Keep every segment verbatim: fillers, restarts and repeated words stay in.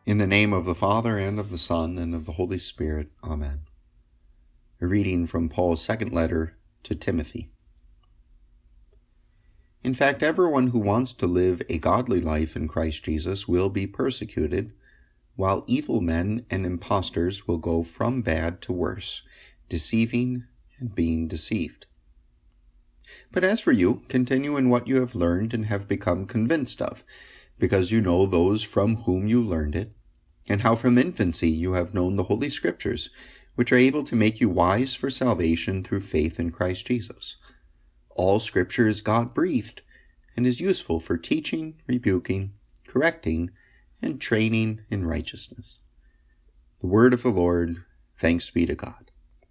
In the name of the Father, and of the Son, and of the Holy Spirit. Amen. A reading from Paul's second letter to Timothy. In fact, everyone who wants to live a godly life in Christ Jesus will be persecuted, while evil men and impostors will go from bad to worse, deceiving and being deceived. But as for you, continue in what you have learned and have become convinced of, because you know those from whom you learned it, and how from infancy you have known the Holy Scriptures, which are able to make you wise for salvation through faith in Christ Jesus. All Scripture is God-breathed, and is useful for teaching, rebuking, correcting, and training in righteousness. The word of the Lord. Thanks be to God.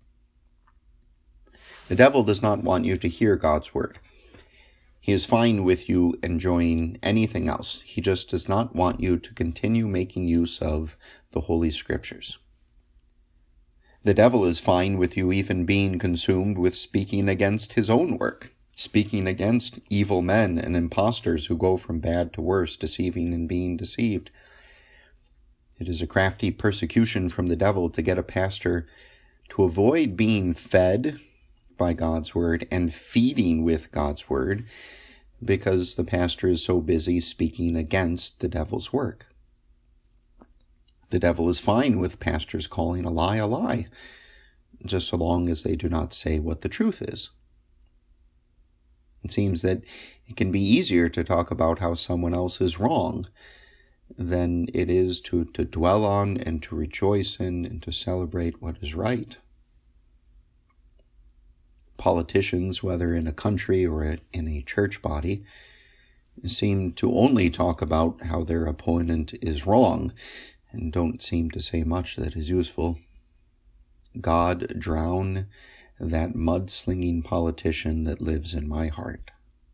The devil does not want you to hear God's word. He is fine with you enjoying anything else. He just does not want you to continue making use of the Holy Scriptures. The devil is fine with you even being consumed with speaking against his own work, speaking against evil men and impostors who go from bad to worse, deceiving and being deceived. It is a crafty persecution from the devil to get a pastor to avoid being fed by God's word and feeding with God's word, because the pastor is so busy speaking against the devil's work. The devil is fine with pastors calling a lie a lie, just so long as they do not say what the truth is. It seems that it can be easier to talk about how someone else is wrong than it is to, to dwell on and to rejoice in and to celebrate what is right. Politicians, whether in a country or in a church body, seem to only talk about how their opponent is wrong and don't seem to say much that is useful. God drown that mudslinging politician that lives in my heart.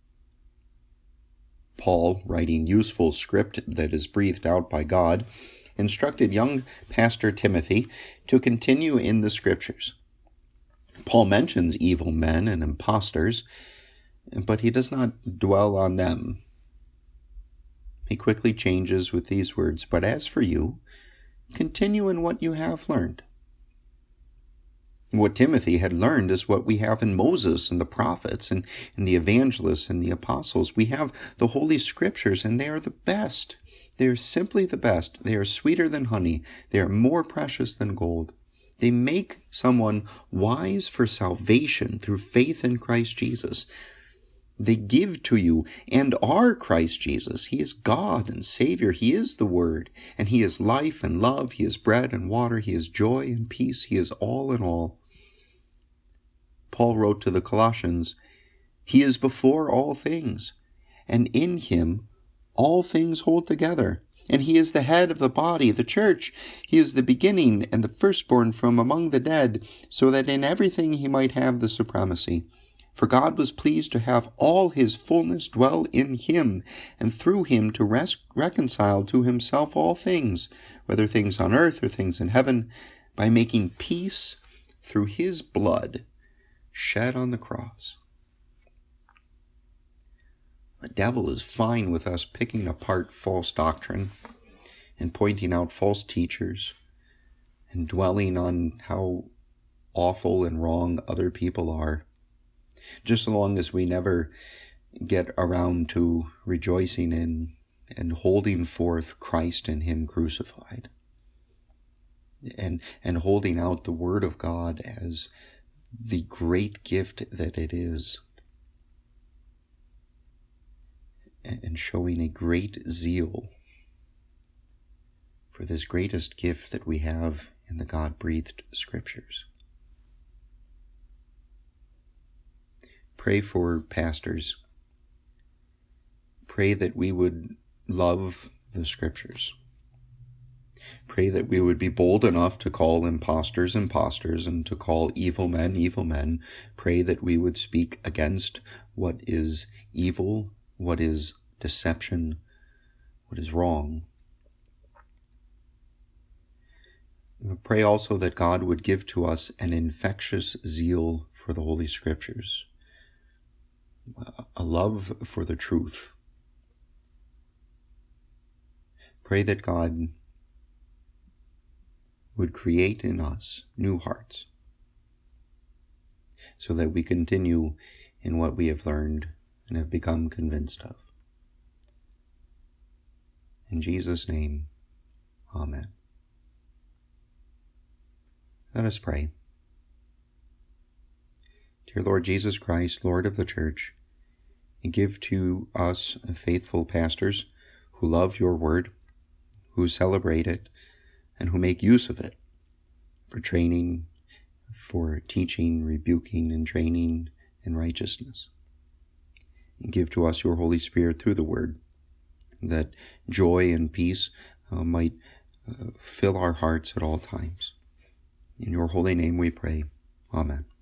Paul, writing useful script that is breathed out by God, instructed young Pastor Timothy to continue in the Scriptures. Paul mentions evil men and impostors, but he does not dwell on them. He quickly changes with these words, "But as for you, continue in what you have learned." What Timothy had learned is what we have in Moses and the prophets and, and the evangelists and the apostles. We have the Holy Scriptures, and they are the best. They are simply the best. They are sweeter than honey. They are more precious than gold. They make someone wise for salvation through faith in Christ Jesus. They give to you and are Christ Jesus. He is God and Savior. He is the Word, and He is life and love. He is bread and water. He is joy and peace. He is all in all. Paul wrote to the Colossians, "He is before all things, and in Him all things hold together. And He is the head of the body, the church. He is the beginning and the firstborn from among the dead, so that in everything He might have the supremacy. For God was pleased to have all His fullness dwell in Him, and through Him to res- reconcile to Himself all things, whether things on earth or things in heaven, by making peace through His blood shed on the cross." The devil is fine with us picking apart false doctrine and pointing out false teachers and dwelling on how awful and wrong other people are, just so long as we never get around to rejoicing in and holding forth Christ and Him crucified, and, and holding out the Word of God as the great gift that it is, and showing a great zeal for this greatest gift that we have in the God-breathed Scriptures. Pray for pastors. Pray that we would love the Scriptures. Pray that we would be bold enough to call impostors impostors and to call evil men evil men. Pray that we would speak against what is evil, what is deception, what is wrong. Pray also that God would give to us an infectious zeal for the Holy Scriptures, a love for the truth. Pray that God would create in us new hearts, so that we continue in what we have learned and have become convinced of. In Jesus' name, amen. Let us pray. Dear Lord Jesus Christ, Lord of the Church, give to us faithful pastors who love your word, who celebrate it, and who make use of it for training, for teaching, rebuking, and training in righteousness. And give to us your Holy Spirit through the word, that joy and peace uh, might uh, fill our hearts at all times. In your holy name we pray. Amen.